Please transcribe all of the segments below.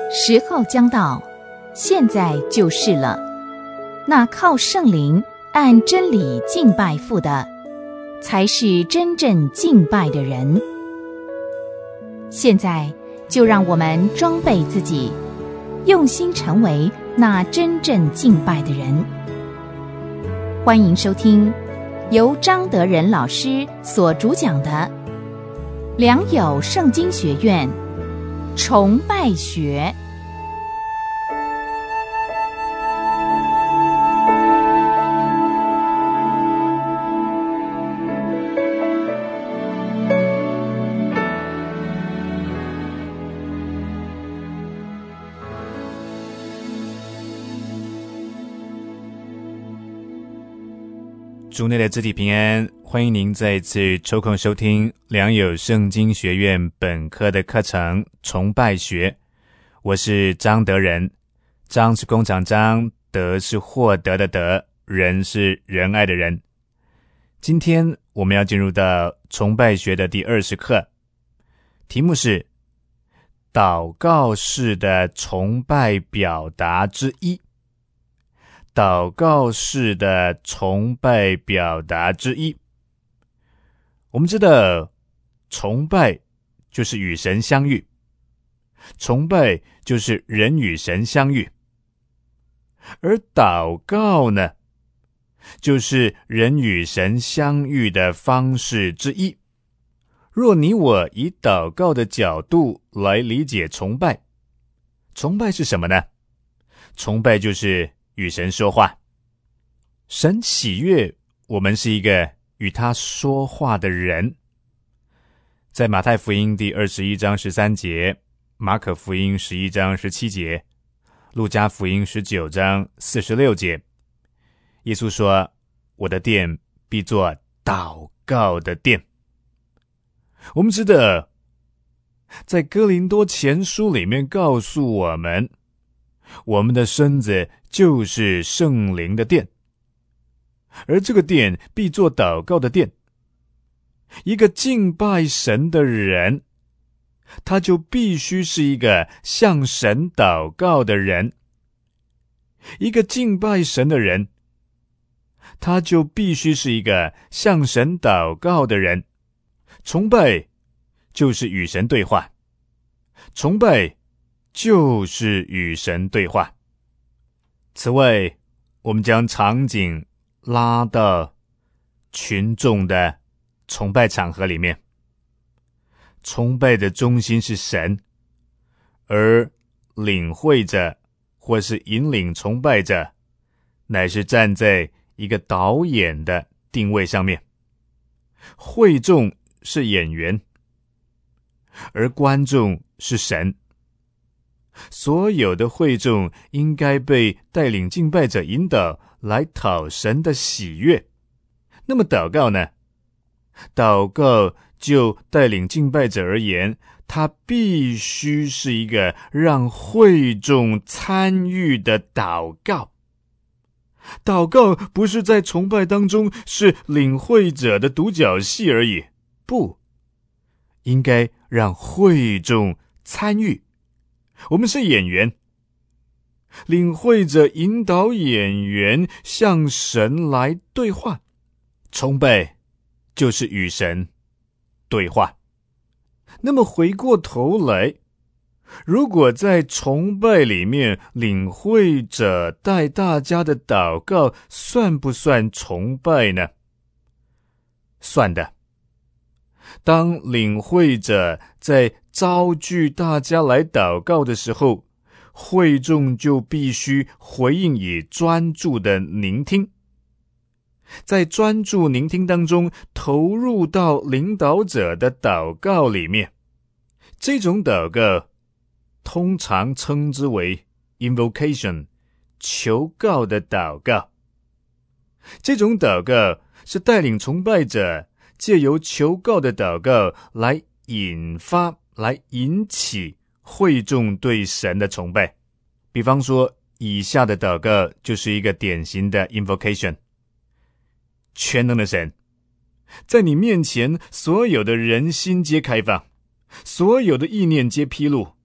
时候将到，现在就是了。那靠圣灵按真理敬拜父的，才是真正敬拜的人。现在就让我们装备自己，用心成为那真正敬拜的人。欢迎收听由张德仁老师所主讲的良友圣经学院崇拜学。 主内的肢体平安，欢迎您再次抽空收听良友圣经学院本科的课程崇拜学。我是张德仁，张是工厂张，德是获得的德，仁是仁爱的仁。今天我们要进入到崇拜学的第20课，题目是祷告式的崇拜表达之一。祷告式的崇拜表达之一。我们知道，崇拜就是与神相遇，崇拜就是人与神相遇，而祷告呢，就是人与神相遇的方式之一。若你我以祷告的角度来理解崇拜，崇拜是什么呢？崇拜就是与神说话，神喜悦我们是一个与他说话的人。在马太福音第21章13节，马可福音11章17节，路加福音19章46节，耶稣说，我的殿必作祷告的殿。我们知道，在哥林多前书里面告诉我们，我们的身子就是圣灵的殿，而这个殿必作祷告的殿。一个敬拜神的人，他就必须是一个向神祷告的人。一个敬拜神的人，他就必须是一个向神祷告的人。崇拜就是与神对话，崇拜就是与神对话。此外，我们将场景拉到群众的崇拜场合里面。崇拜的中心是神，而领会者或是引领崇拜者，乃是站在一个导演的定位上面。会众是演员，而观众是神。所有的会众应该被带领敬拜者引导来讨神的喜悦。那么祷告呢？祷告就带领敬拜者而言，它必须是一个让会众参与的祷告。祷告不是在崇拜当中是领会者的独角戏而已，不，应该让会众参与。我们是演员，领会者引导演员向神来对话。崇拜就是与神对话。那么回过头来，如果在崇拜里面领会者带大家的祷告，算不算崇拜呢？算的。当领会者在召聚大家来祷告的时候，会众就必须回应以专注的聆听。在专注聆听当中，投入到领导者的祷告里面。这种祷告通常称之为 invocation， 求告的祷告。这种祷告是带领崇拜者借由求告的祷告来引发、来引起会众对神的崇拜。比方说，以下的祷告就是一个典型的 invocation。 全能的神，在你面前所有的人心皆开放，所有的意念皆披露，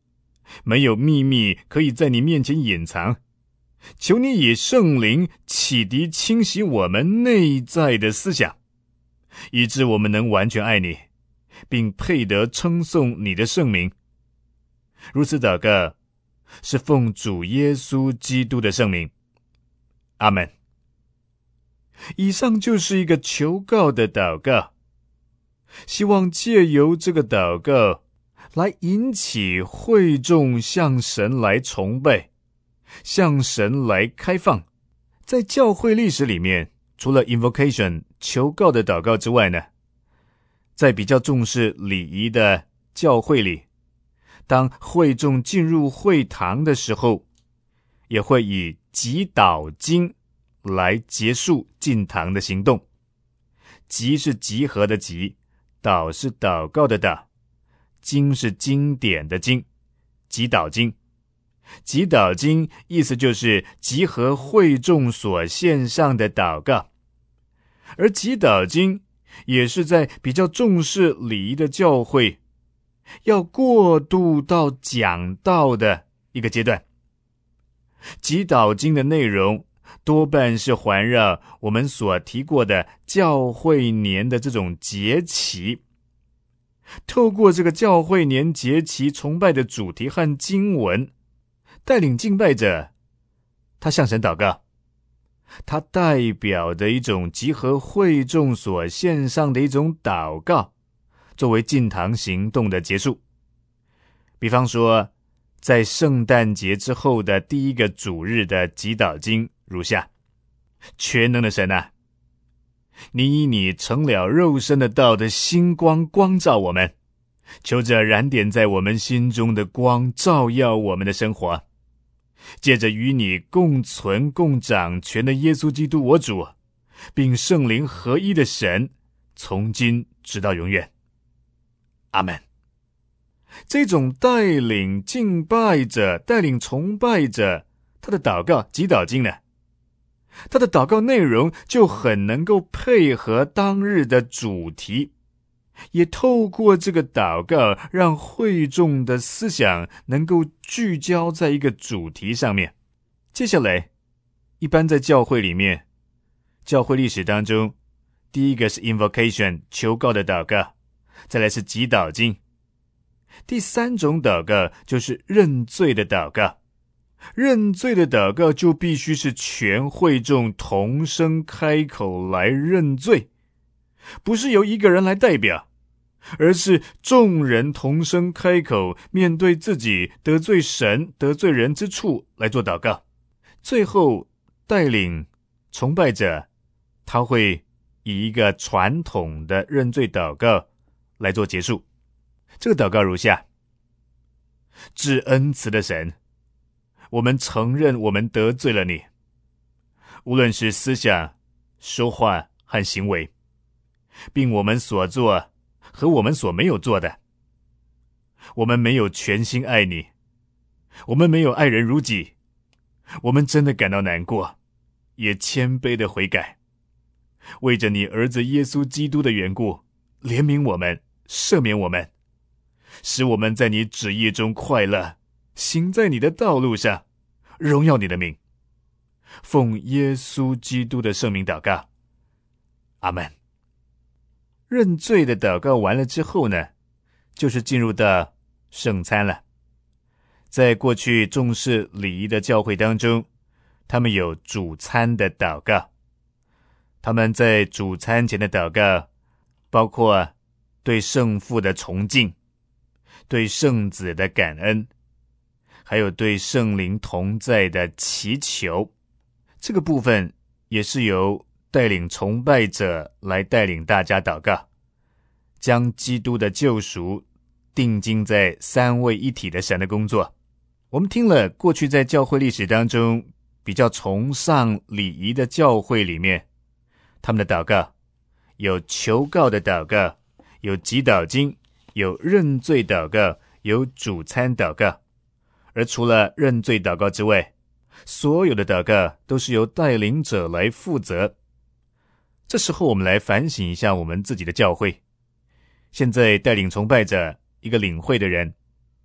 没有秘密可以在你面前隐藏。求你以圣灵启迪清洗我们内在的思想，以致我们能完全爱你，并配得称颂你的圣名。如此祷告，是奉主耶稣基督的圣名。阿们。以上就是一个求告的祷告，希望借由这个祷告来引起会众向神来崇拜，向神来开放。在教会历史里面，除了 invocation 求告的祷告之外呢，在比较重视礼仪的教会里，当会众进入会堂的时候，也会以祈祷经来结束进堂的行动。集是集合的集，祷是祷告的祷，经是经典的经，祈祷经。祈祷经意思就是集合会众所献上的祷告，而祈祷经也是在比较重视礼仪的教会要过渡到讲道的一个阶段。祈祷经的内容多半是环绕我们所提过的教会年的这种节期，透过这个教会年节期崇拜的主题和经文，带领敬拜者他向神祷告，他代表的一种集合会众所献上的一种祷告，作为进堂行动的结束。比方说，在圣诞节之后的第一个主日的祈祷经如下：全能的神啊，你以你成了肉身的道的星光光照我们，求着燃点在我们心中的光照耀我们的生活。借着与你共存共掌权的耶稣基督我主，并圣灵合一的神，从今直到永远。阿们。这种带领敬拜者、带领崇拜者他的祷告祈祷经呢，他的祷告内容就很能够配合当日的主题，也透过这个祷告让会众的思想能够聚焦在一个主题上面。接下来，一般在教会里面，教会历史当中，第一个是 invocation 求告的祷告，再来是祈祷经。第三种祷告就是认罪的祷告。认罪的祷告就必须是全会众同声开口来认罪，不是由一个人来代表，而是众人同声开口，面对自己得罪神、得罪人之处来做祷告。最后带领崇拜者，他会以一个传统的认罪祷告来做结束。这个祷告如下：至恩慈的神，我们承认我们得罪了你，无论是思想、说话和行为，并我们所做和我们所没有做的。我们没有全心爱你，我们没有爱人如己，我们真的感到难过，也谦卑的悔改。为着你儿子耶稣基督的缘故，怜悯我们，赦免我们，使我们在你旨意中快乐，行在你的道路上，荣耀你的名。奉耶稣基督的圣名祷告，阿们。认罪的祷告完了之后呢，就是进入到圣餐了。在过去重视礼仪的教会当中，他们有主餐的祷告。他们在主餐前的祷告包括对圣父的崇敬，对圣子的感恩，还有对圣灵同在的祈求。这个部分也是由带领崇拜者来带领大家祷告，将基督的救赎定睛在三位一体的神的工作。我们听了过去在教会历史当中比较崇尚礼仪的教会里面，他们的祷告有求告的祷告，有祈祷经，有认罪祷告，有主餐祷告。而除了认罪祷告之外，所有的祷告都是由带领者来负责。这时候我们来反省一下我们自己的教会。现在带领崇拜者，一个领会的人，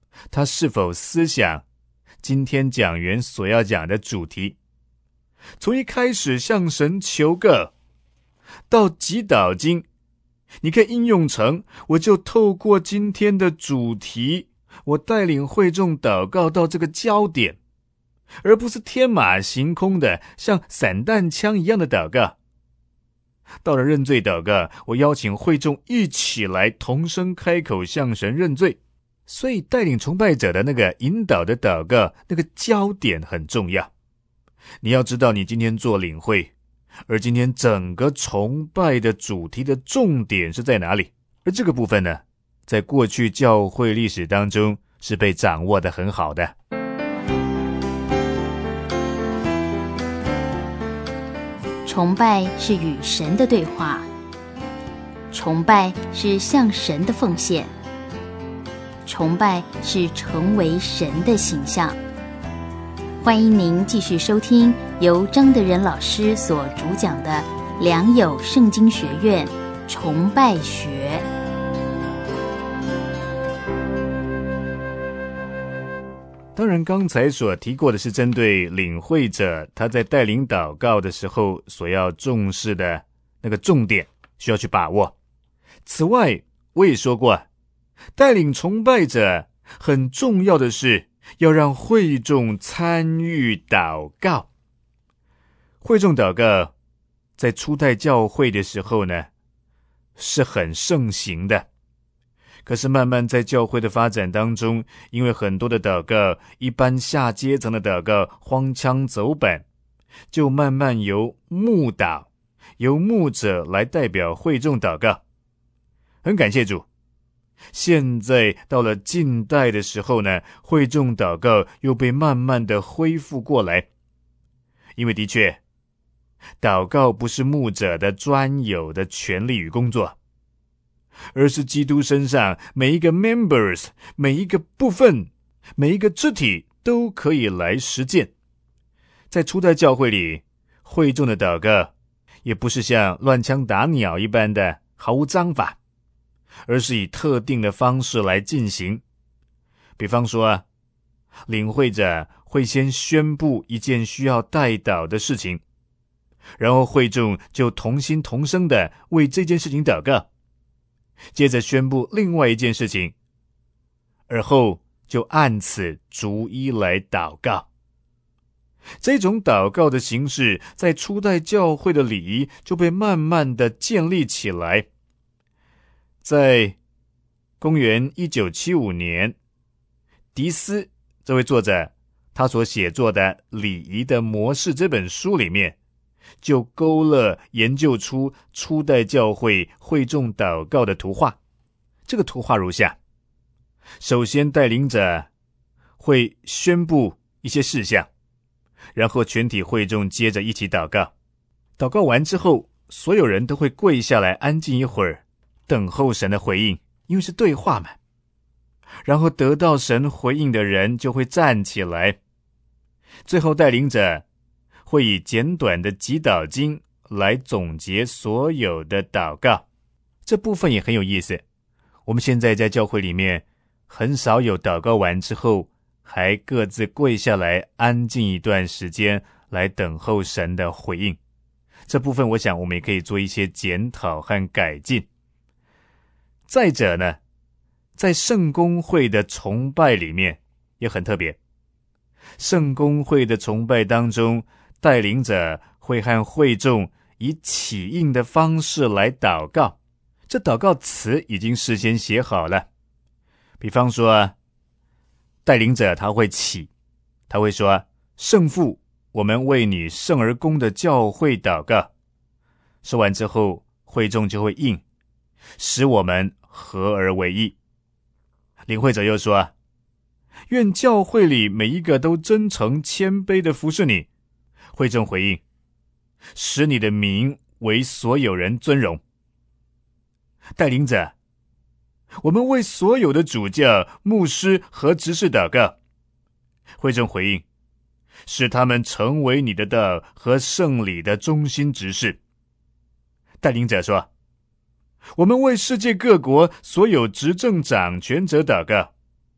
他是否思想今天讲员所要讲的主题，从一开始向神求个，到祈祷经，你可以应用成我就透过今天的主题，我带领会众祷告到这个焦点，而不是天马行空的像散弹枪一样的祷告。到了认罪祷告，我邀请会众一起来同声开口向神认罪。所以带领崇拜者的那个引导的祷告，那个焦点很重要。你要知道你今天做领会，而今天整个崇拜的主题的重点是在哪里，而这个部分呢，在过去教会历史当中是被掌握得很好的。 崇拜是与神的对话，崇拜是向神的奉献，崇拜是成为神的形象。欢迎您继续收听由张德仁老师所主讲的良友圣经学院崇拜学。 当然刚才所提过的是针对领会者他在带领祷告的时候所要重视的那个重点，需要去把握。此外我也说过，带领崇拜者很重要的是要让会众参与祷告。会众祷告在初代教会的时候呢，是很盛行的。可是慢慢在教会的发展当中，因为很多的祷告，一般下阶层的祷告荒腔走板，就慢慢由牧祷，由牧者来代表会众祷告。很感谢主，现在到了近代的时候呢，会众祷告又被慢慢的恢复过来。因为的确，祷告不是牧者的专有的权利与工作，而是基督身上每一个 members， 每一个部分，每一个肢体都可以来实践。在初代教会里，会众的祷告也不是像乱枪打鸟一般的毫无章法，而是以特定的方式来进行。比方说领会者会先宣布一件需要代祷的事情，然后会众就同心同声的为这件事情祷告，接着宣布另外一件事情，而后就按此逐一来祷告。这种祷告的形式在初代教会的礼仪就被慢慢的建立起来。在公元1975年，迪斯这位作者他所写作的《礼仪的模式》这本书里面，就勾勒研究出初代教会会众祷告的图画。这个图画如下：首先带领者会宣布一些事项，然后全体会众接着一起祷告。祷告完之后，所有人都会跪下来安静一会儿，等候神的回应，因为是对话嘛。然后得到神回应的人就会站起来，最后带领者会以简短的祈祷经来总结所有的祷告。这部分也很有意思，我们现在在教会里面很少有祷告完之后还各自跪下来安静一段时间来等候神的回应。这部分我想我们也可以做一些检讨和改进。再者呢，在圣公会的崇拜里面也很特别。圣公会的崇拜当中，带领者会和会众以起应的方式来祷告，这祷告词已经事先写好了。比方说带领者他会起，他会说：圣父，我们为你圣而公的教会祷告。说完之后，会众就会应，使我们合而为一。领会者又说：愿教会里每一个都真诚谦卑的服侍你。会众回应：使你的名为所有人尊荣。带领者：我们为所有的主教、牧师和执事祷告。会众回应：使他们成为你的道和圣礼的中心执事。带领者说：我们为世界各国所有执政掌权者祷告。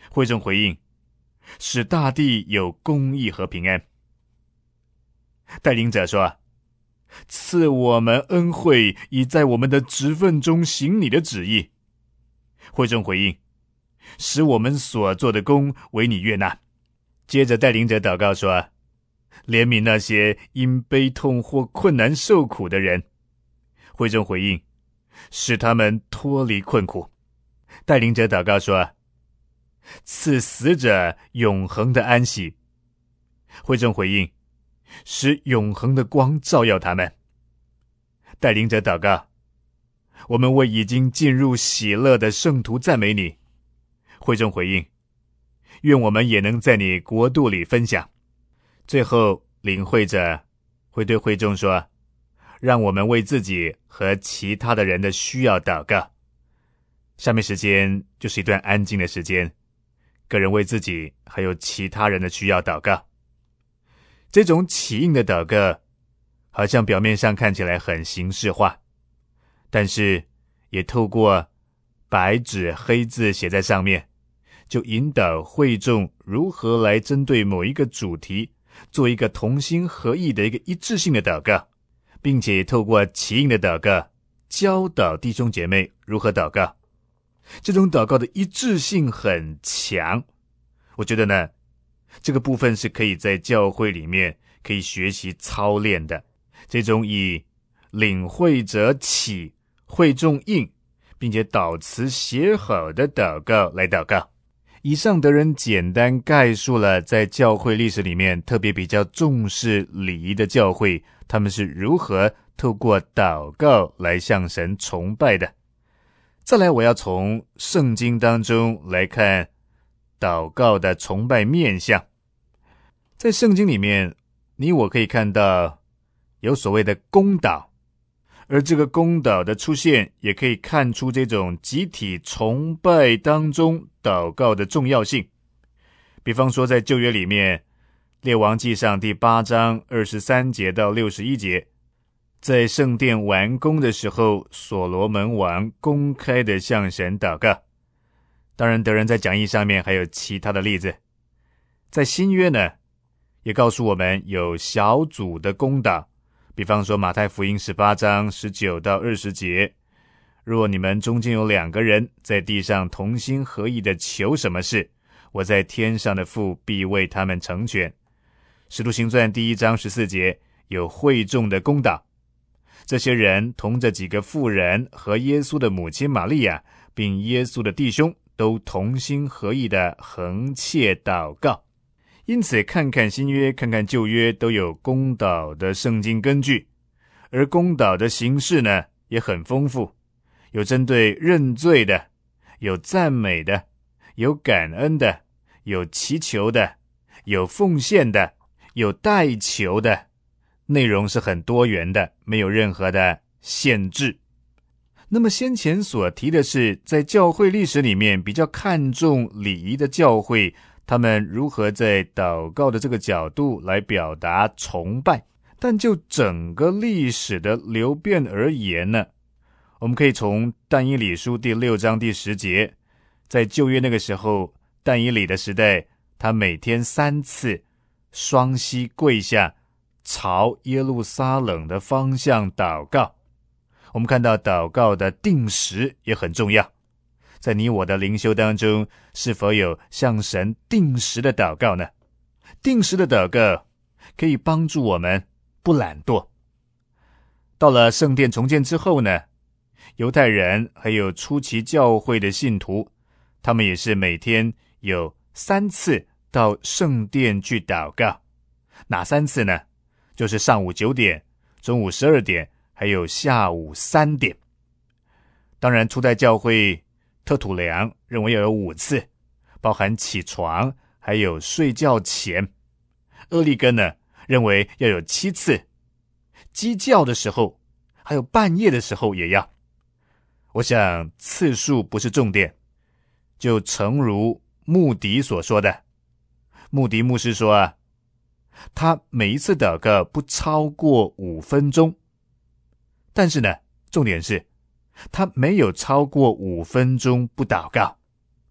会众回应，使大地有公义和平安。带领者说，赐我们恩惠，以在我们的职分中行你的旨意。会众回应，使我们所做的工为你悦纳。接着带领者祷告说，怜悯那些因悲痛或困难受苦的人。会众回应，使他们脱离困苦。带领者祷告说，赐死者永恒的安息。会众回应，使永恒的光照耀他们。带领者祷告，我们为已经进入喜乐的圣徒赞美你。会众回应，愿我们也能在你国度里分享。最后领会者会对会众说，让我们为自己和其他的人的需要祷告。下面时间就是一段安静的时间，个人为自己还有其他人的需要祷告。这种起应的祷告好像表面上看起来很形式化，但是也透过白纸黑字写在上面，就引导会众如何来针对某一个主题做一个同心合意的一个一致性的祷告，并且透过起应的祷告教导弟兄姐妹如何祷告。这种祷告的一致性很强，我觉得呢，这个部分是可以在教会里面可以学习操练的。这种以领会者起，会众应，并且祷词写好的祷告来祷告。以上的人简单概述了在教会历史里面特别比较重视礼仪的教会，他们是如何透过祷告来向神崇拜的。再来，我要从圣经当中来看祷告的崇拜面向。在圣经里面，你我可以看到有所谓的公祷，而这个公祷的出现也可以看出这种集体崇拜当中祷告的重要性。比方说在旧约里面，列王纪上第8章23节到61节，在圣殿完工的时候，所罗门王公开的向神祷告。当然德仁在讲义上面还有其他的例子。在新约呢，也告诉我们有小组的公祷，比方说马太福音18章19到20节，若你们中间有2个人在地上同心合意的求什么事，我在天上的父必为他们成全。使徒行传第1章14节有会众的公祷，这些人同着几个妇人和耶稣的母亲玛利亚，并耶稣的弟兄，都同心合意的横切祷告。因此看看新约看看旧约都有公祷的圣经根据，而公祷的形式呢也很丰富，有针对认罪的，有赞美的，有感恩的，有祈求的，有奉献的，有代求的，内容是很多元的，没有任何的限制。那么先前所提的是在教会历史里面比较看重礼仪的教会，他们如何在祷告的这个角度来表达崇拜。但就整个历史的流变而言呢，我们可以从但以理书第6章第10节，在旧约那个时候，但以理的时代，他每天3次双膝跪下，朝耶路撒冷的方向祷告。我们看到祷告的定时也很重要，在你我的灵修当中，是否有向神定时的祷告呢？定时的祷告可以帮助我们不懒惰。到了圣殿重建之后呢，犹太人还有初期教会的信徒，他们也是每天有3次到圣殿去祷告。哪3次呢？就是上午9点、中午12点，还有下午3点。当然初代教会特土良认为要有5次，包含起床还有睡觉前。厄利根呢认为要有7次，鸡叫的时候还有半夜的时候也要。我想次数不是重点，就诚如穆迪所说的，穆迪牧师说啊，他每一次祷告不超过5分钟，但是呢，重点是他没有超过5分钟不祷告。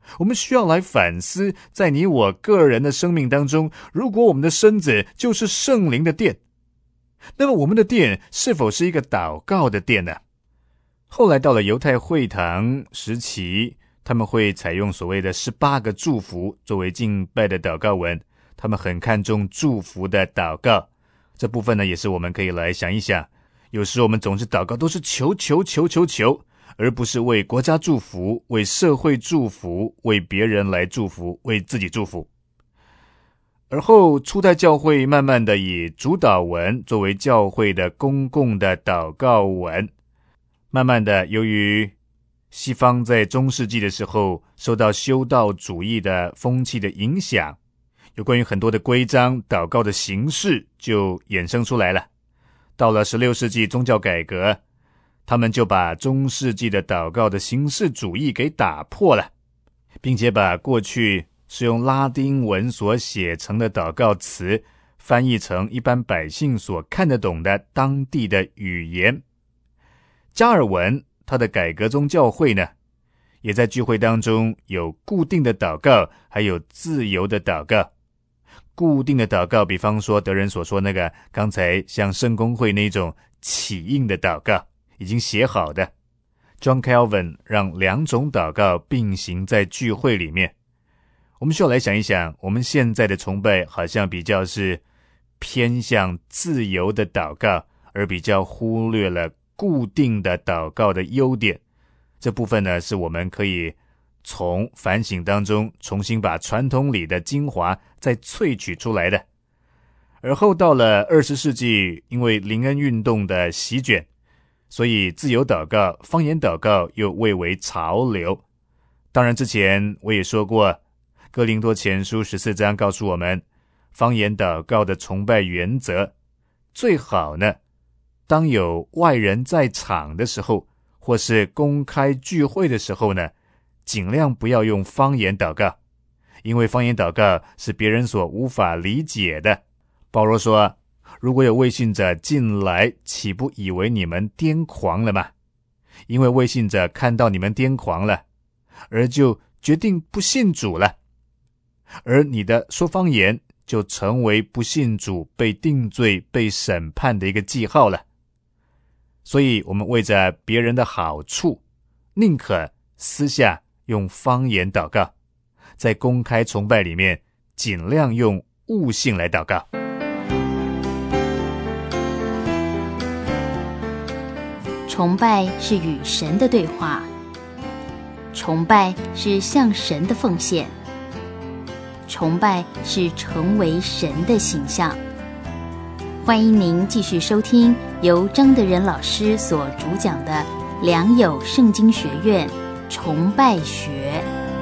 我们需要来反思，在你我个人的生命当中，如果我们的身子就是圣灵的殿，那么我们的殿是否是一个祷告的殿呢？后来到了犹太会堂时期，他们会采用所谓的18个祝福作为敬拜的祷告文，他们很看重祝福的祷告。这部分呢，也是我们可以来想一想，有时我们总是祷告都是求，而不是为国家祝福，为社会祝福，为别人来祝福，为自己祝福。而后初代教会慢慢的以主祷文作为教会的公共的祷告文，慢慢的由于西方在中世纪的时候受到修道主义的风气的影响，有关于很多的规章祷告的形式就衍生出来了。到了16世纪宗教改革，他们就把中世纪的祷告的形式主义给打破了，并且把过去是用拉丁文所写成的祷告词翻译成一般百姓所看得懂的当地的语言。加尔文他的改革宗教会呢，也在聚会当中有固定的祷告，还有自由的祷告。固定的祷告，比方说德仁所说那个刚才像圣公会那种起印的祷告，已经写好的。John Calvin 让2种祷告并行在聚会里面。我们需要来想一想，我们现在的崇拜好像比较是偏向自由的祷告，而比较忽略了固定的祷告的优点。这部分呢，是我们可以从反省当中重新把传统里的精华再萃取出来的。而后到了20世纪，因为灵恩运动的席卷，所以自由祷告、方言祷告又蔚为潮流。当然之前我也说过，哥林多前书14章告诉我们，方言祷告的崇拜原则，最好呢，当有外人在场的时候，或是公开聚会的时候呢，尽量不要用方言祷告，因为方言祷告是别人所无法理解的。保罗说，如果有未信者进来，岂不以为你们癫狂了吗？因为未信者看到你们癫狂了，而就决定不信主了，而你的说方言就成为不信主被定罪被审判的一个记号了。所以我们为着别人的好处，宁可私下用方言祷告，在公开崇拜里面尽量用悟性来祷告。 崇拜是与神的对话，崇拜是向神的奉献，崇拜是成为神的形象。欢迎您继续收听由张德仁老师所主讲的良友圣经学院崇拜学。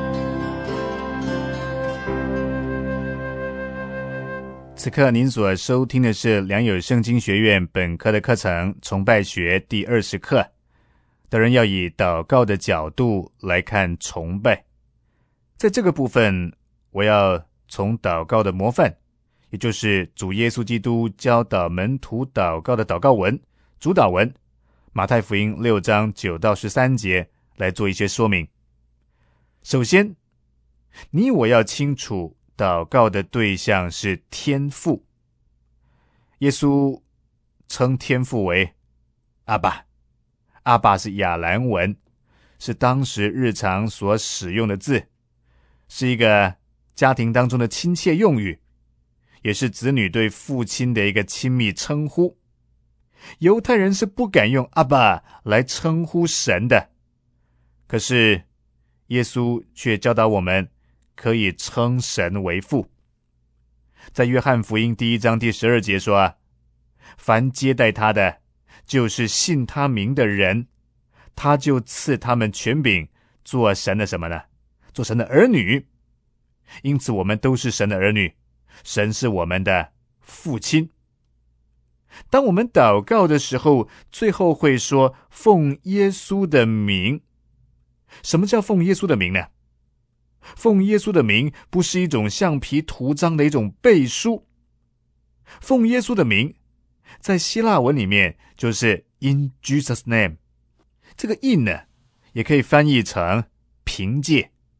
此刻您所收听的是良友圣经学院本科的课程崇拜学第20课。德仁要以祷告的角度来看崇拜。在这个部分，我要从祷告的模范，也就是主耶稣基督教导门徒祷告的祷告文、主祷文，马太福音6章9到13节来做一些说明。首先，你我要清楚祷告的对象是天父。耶稣称天父为阿爸，阿爸是亚兰文，是当时日常所使用的字，是一个家庭当中的亲切用语，也是子女对父亲的一个亲密称呼。犹太人是不敢用阿爸来称呼神的，可是耶稣却教导我们可以称神为父。在约翰福音1章第12节说，凡接待他的，就是信他名的人，他就赐他们权柄做神的什么呢？做神的儿女。因此我们都是神的儿女，神是我们的父亲。当我们祷告的时候，最后会说奉耶稣的名。什么叫奉耶稣的名呢？奉耶稣的名不是一种橡皮图章的一种背书。奉耶稣的名在希腊文里面就是 in Jesus name， 这个 in 呢也可以翻译成凭借，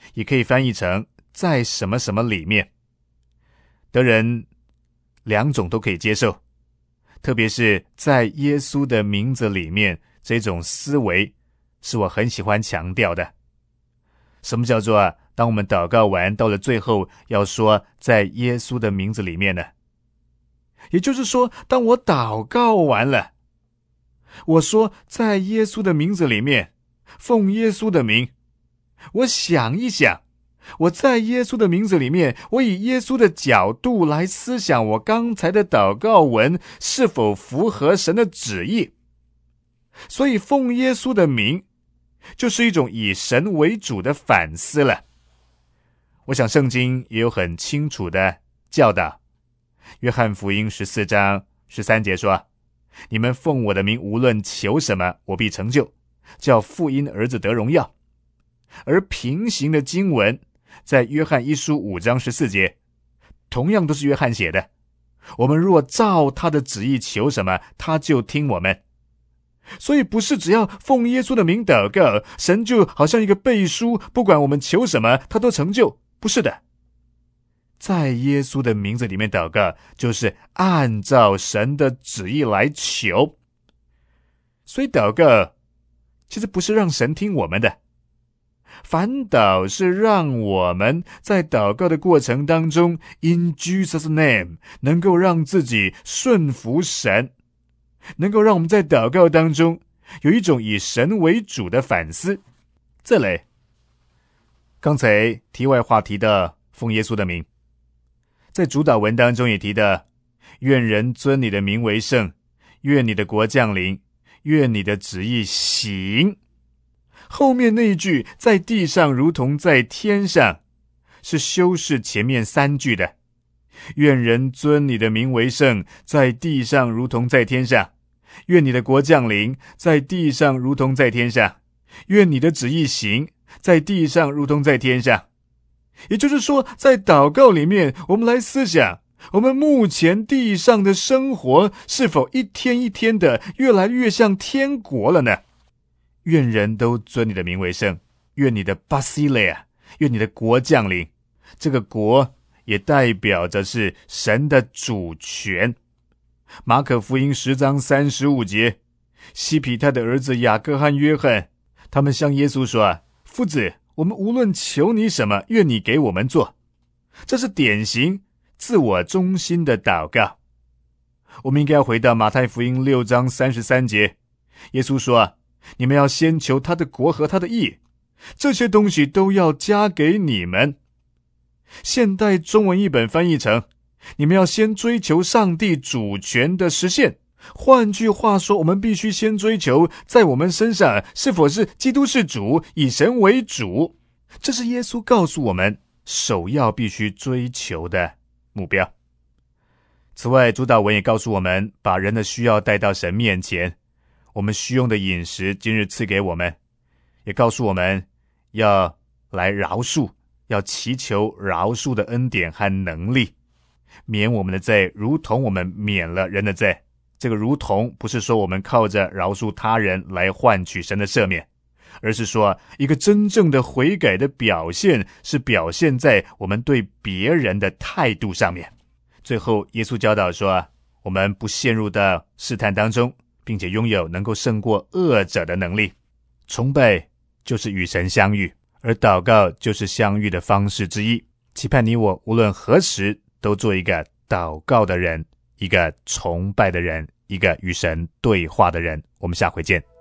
也可以翻译成在什么什么里面。德人两种都可以接受，特别是在耶稣的名字里面，这种思维是我很喜欢强调的。什么叫做当我们祷告完到了最后要说在耶稣的名字里面呢？也就是说，当我祷告完了，我说在耶稣的名字里面，奉耶稣的名，我想一想，我在耶稣的名字里面，我以耶稣的角度来思想我刚才的祷告文是否符合神的旨意。所以奉耶稣的名就是一种以神为主的反思了。我想圣经也有很清楚的教导，约翰福音14章13节说，你们奉我的名无论求什么，我必成就，叫父因儿子得荣耀。而平行的经文在约翰一书5章14节，同样都是约翰写的，我们若照他的旨意求什么，他就听我们。所以不是只要奉耶稣的名祷告，神就好像一个背书，不管我们求什么他都成就，不是的。在耶稣的名字里面祷告，就是按照神的旨意来求。所以祷告其实不是让神听我们的，反倒是让我们在祷告的过程当中 in Jesus name 能够让自己顺服神，能够让我们在祷告当中有一种以神为主的反思。再来，刚才题外话提到奉耶稣的名，在主祷文当中也提到，愿人尊你的名为圣，愿你的国降临，愿你的旨意行。后面那一句在地上如同在天上，是修饰前面3句的。愿人尊你的名为圣，在地上如同在天上，愿你的国降临，在地上如同在天上，愿你的旨意行，在地上如同在天上。也就是说，在祷告里面，我们来思想，我们目前地上的生活是否一天一天的越来越像天国了呢？愿人都尊你的名为圣，愿你的巴西勒啊，愿你的国降临。这个国也代表着是神的主权。马可福音10章35节，西庇太的儿子雅各和约翰，他们向耶稣说，夫子，我们无论求你什么，愿你给我们做。这是典型自我中心的祷告。我们应该要回到马太福音6章33节，耶稣说，你们要先求他的国和他的义，这些东西都要加给你们。现代中文译本翻译成，你们要先追求上帝主权的实现。换句话说，我们必须先追求在我们身上是否是基督是主，以神为主。这是耶稣告诉我们首要必须追求的目标。此外，主祷文也告诉我们，把人的需要带到神面前，我们需用的饮食今日赐给我们，也告诉我们要来饶恕，要祈求饶恕的恩典和能力，免我们的罪，如同我们免了人的罪。这个如同不是说我们靠着饶恕他人来换取神的赦免，而是说一个真正的悔改的表现是表现在我们对别人的态度上面。最后耶稣教导说，我们不陷入到试探当中，并且拥有能够胜过恶者的能力。崇拜就是与神相遇，而祷告就是相遇的方式之一。期盼你我无论何时都做一个祷告的人，一个崇拜的人，一个与神对话的人。我们下回见。